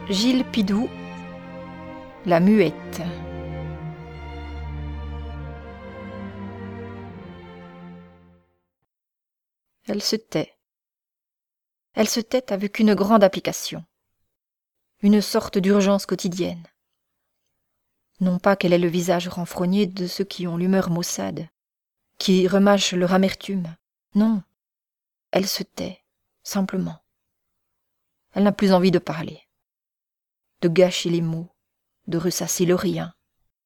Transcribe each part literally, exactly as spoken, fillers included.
Gilles Pidou, La Muette. Elle se tait. Elle se tait avec une grande application, une sorte d'urgence quotidienne. Non pas qu'elle ait le visage renfrogné de ceux qui ont l'humeur maussade, qui remâchent leur amertume. Non, elle se tait, simplement. Elle n'a plus envie de parler, de gâcher les mots, de ressasser le rien.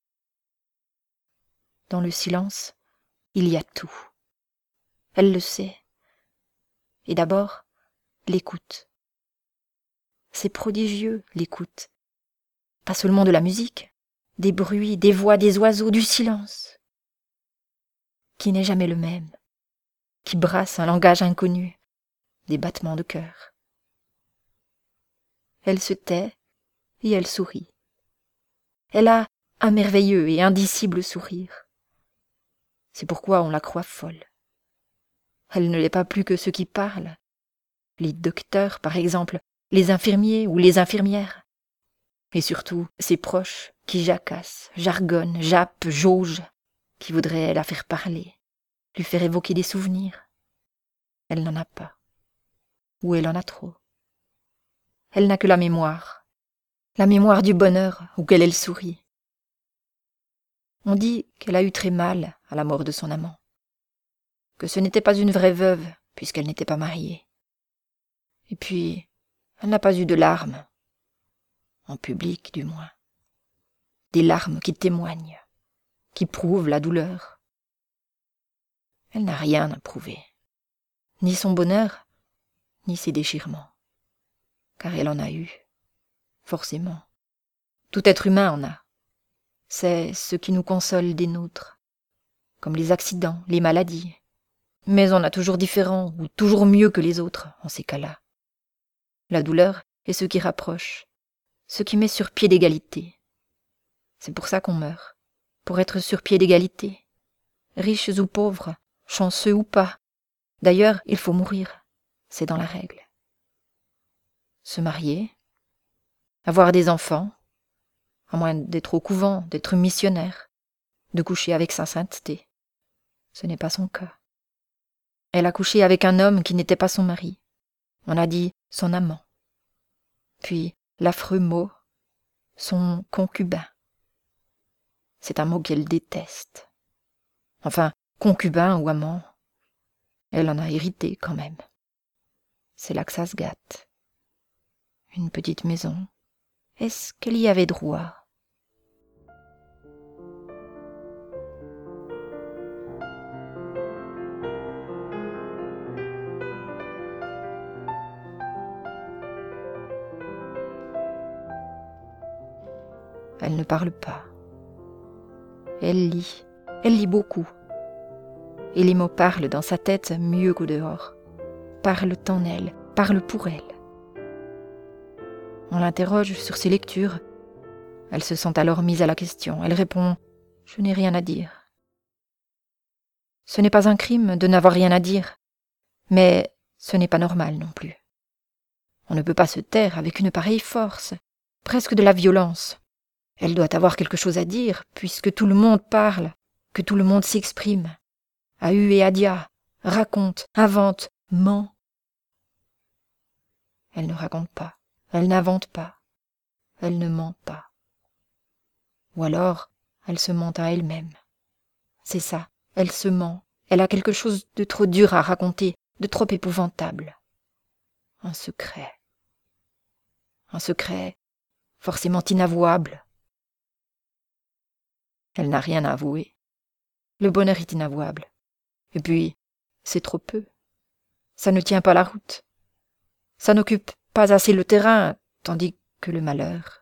Dans le silence, il y a tout. Elle le sait. Et d'abord, l'écoute. C'est prodigieux, l'écoute. Pas seulement de la musique, des bruits, des voix, des oiseaux, du silence, qui n'est jamais le même, qui brasse un langage inconnu, des battements de cœur. Elle se tait et elle sourit. Elle a un merveilleux et indicible sourire. C'est pourquoi on la croit folle. Elle ne l'est pas plus que ceux qui parlent, les docteurs par exemple, les infirmiers ou les infirmières, et surtout ses proches qui jacassent, jargonnent, jappent, jaugent, qui voudraient la faire parler, lui faire évoquer des souvenirs. Elle n'en a pas, ou elle en a trop. Elle n'a que la mémoire, la mémoire du bonheur auquel elle sourit. On dit qu'elle a eu très mal à la mort de son amant, que ce n'était pas une vraie veuve puisqu'elle n'était pas mariée. Et puis, elle n'a pas eu de larmes, en public du moins, des larmes qui témoignent, qui prouvent la douleur. Elle n'a rien à prouver, ni son bonheur, ni ses déchirements, car elle en a eu, forcément. Tout être humain en a. C'est ce qui nous console des nôtres, comme les accidents, les maladies. Mais on a toujours différent ou toujours mieux que les autres en ces cas-là. La douleur est ce qui rapproche, ce qui met sur pied d'égalité. C'est pour ça qu'on meurt, pour être sur pied d'égalité, riches ou pauvres, chanceux ou pas. D'ailleurs, il faut mourir, c'est dans la règle. Se marier, avoir des enfants, à moins d'être au couvent, d'être missionnaire, de coucher avec sa sainteté. Ce n'est pas son cas. Elle a couché avec un homme qui n'était pas son mari. On a dit son amant. Puis l'affreux mot, son concubin. C'est un mot qu'elle déteste. Enfin, concubin ou amant, elle en a hérité quand même. C'est là que ça se gâte. Une petite maison. Est-ce qu'elle y avait droit ? Elle ne parle pas. Elle lit. Elle lit beaucoup. Et les mots parlent dans sa tête mieux qu'au dehors. Parlent en elle, parlent pour elle. On l'interroge sur ses lectures. Elle se sent alors mise à la question. Elle répond « Je n'ai rien à dire ». Ce n'est pas un crime de n'avoir rien à dire, mais ce n'est pas normal non plus. On ne peut pas se taire avec une pareille force, presque de la violence. Elle doit avoir quelque chose à dire, puisque tout le monde parle, que tout le monde s'exprime. À hu et à dia, raconte, invente, ment. Elle ne raconte pas, elle n'invente pas, elle ne ment pas. Ou alors, elle se ment à elle-même. C'est ça, elle se ment. Elle a quelque chose de trop dur à raconter, de trop épouvantable. Un secret. Un secret forcément inavouable. Elle n'a rien à avouer. Le bonheur est inavouable. Et puis, c'est trop peu. Ça ne tient pas la route. Ça n'occupe pas assez le terrain, tandis que le malheur...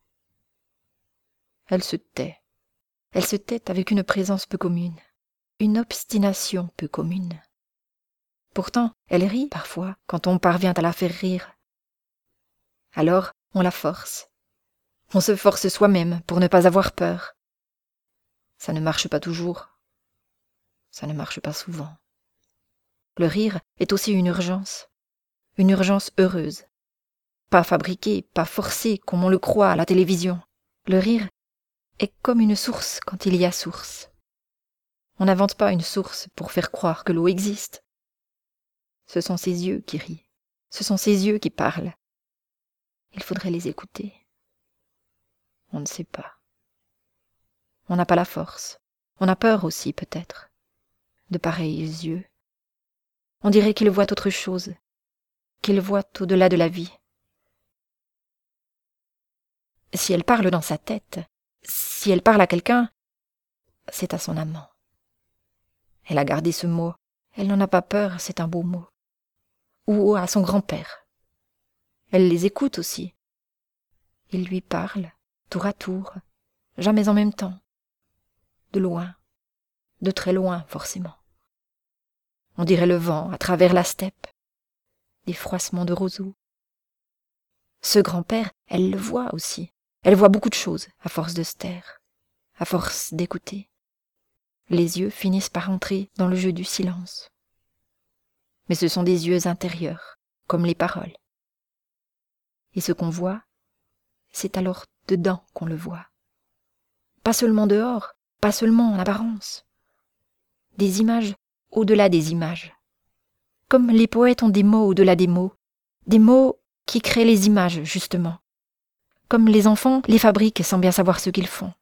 Elle se tait. Elle se tait avec une présence peu commune, une obstination peu commune. Pourtant, elle rit parfois quand on parvient à la faire rire. Alors, on la force. On se force soi-même pour ne pas avoir peur. Ça ne marche pas toujours. Ça ne marche pas souvent. Le rire est aussi une urgence, une urgence heureuse. pas fabriqué, pas forcé comme on le croit à la télévision. Le rire est comme une source quand il y a source. On n'invente pas une source pour faire croire que l'eau existe. Ce sont ses yeux qui rient, ce sont ses yeux qui parlent. Il faudrait les écouter. On ne sait pas. On n'a pas la force. On a peur aussi, peut-être, de pareils yeux. On dirait qu'ils voient autre chose, qu'ils voient au-delà de la vie. Si elle parle dans sa tête, si elle parle à quelqu'un, c'est à son amant. Elle a gardé ce mot, elle n'en a pas peur, c'est un beau mot. Ou à son grand-père. Elle les écoute aussi. Il lui parle, tour à tour, jamais en même temps. De loin, de très loin forcément. On dirait le vent à travers la steppe, des froissements de roseaux. Ce grand-père, elle le voit aussi. Elle voit beaucoup de choses à force de se taire, à force d'écouter. Les yeux finissent par entrer dans le jeu du silence. Mais ce sont des yeux intérieurs, comme les paroles. Et ce qu'on voit, c'est alors dedans qu'on le voit. Pas seulement dehors, pas seulement en apparence. Des images au-delà des images. Comme les poètes ont des mots au-delà des mots, des mots qui créent les images, justement. Comme les enfants les fabriquent sans bien savoir ce qu'ils font.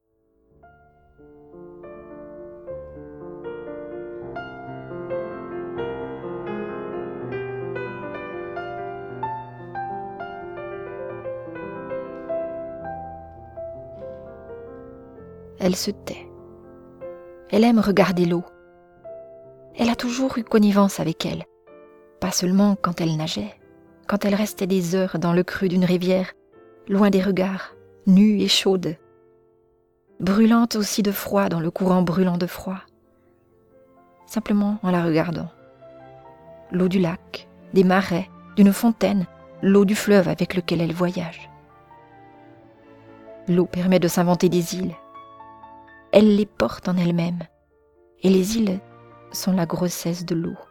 Elle se tait. Elle aime regarder l'eau. Elle a toujours eu connivence avec elle, pas seulement quand elle nageait, quand elle restait des heures dans le creux d'une rivière, loin des regards, nue et chaude, brûlante aussi de froid dans le courant brûlant de froid, simplement en la regardant. L'eau du lac, des marais, d'une fontaine, l'eau du fleuve avec lequel elle voyage. L'eau permet de s'inventer des îles. Elle les porte en elle-même, et les îles sont la grossesse de l'eau.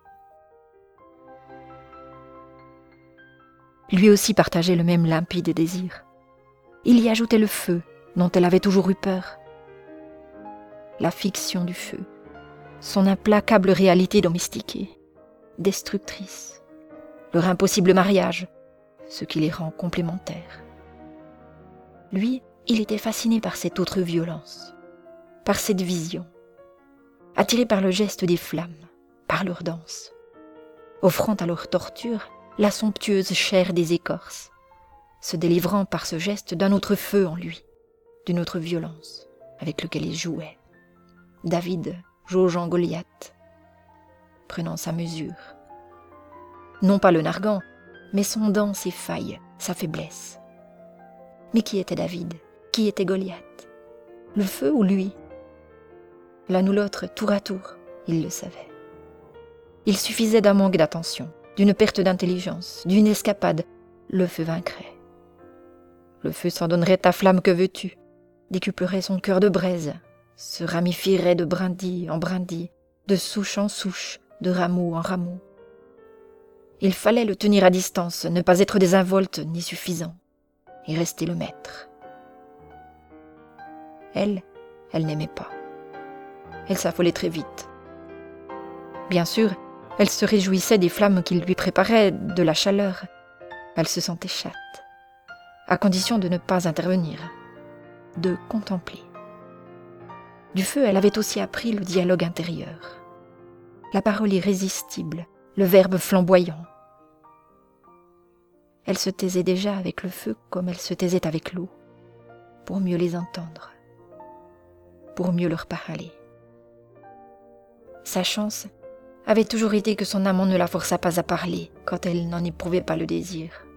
Lui aussi partageait le même limpide désir. Il y ajoutait le feu, dont elle avait toujours eu peur. La fiction du feu, son implacable réalité domestiquée, destructrice, leur impossible mariage, ce qui les rend complémentaires. Lui, il était fasciné par cette autre violence, par cette vision, attiré par le geste des flammes, par leur danse, offrant à leur torture la somptueuse chair des écorces, se délivrant par ce geste d'un autre feu en lui, d'une autre violence avec lequel il jouait. David jaugeant Goliath, prenant sa mesure. Non pas le narguant, mais sondant ses failles, sa faiblesse. Mais qui était David? Qui était Goliath? Le feu ou lui? L'un ou l'autre, tour à tour, il le savait. Il suffisait d'un manque d'attention, d'une perte d'intelligence, d'une escapade, le feu vaincrait. Le feu s'en donnerait ta flamme que veux-tu, décuplerait son cœur de braise, se ramifierait de brindille en brindille, de souche en souche, de rameau en rameau. Il fallait le tenir à distance, ne pas être désinvolte ni suffisant, et rester le maître. Elle, elle n'aimait pas. Elle s'affolait très vite. Bien sûr, elle se réjouissait des flammes qu'il lui préparait, de la chaleur. Elle se sentait chatte, à condition de ne pas intervenir, de contempler. Du feu, elle avait aussi appris le dialogue intérieur, la parole irrésistible, le verbe flamboyant. Elle se taisait déjà avec le feu comme elle se taisait avec l'eau, pour mieux les entendre, pour mieux leur parler. Sa chance avait toujours été que son amant ne la forçât pas à parler quand elle n'en éprouvait pas le désir.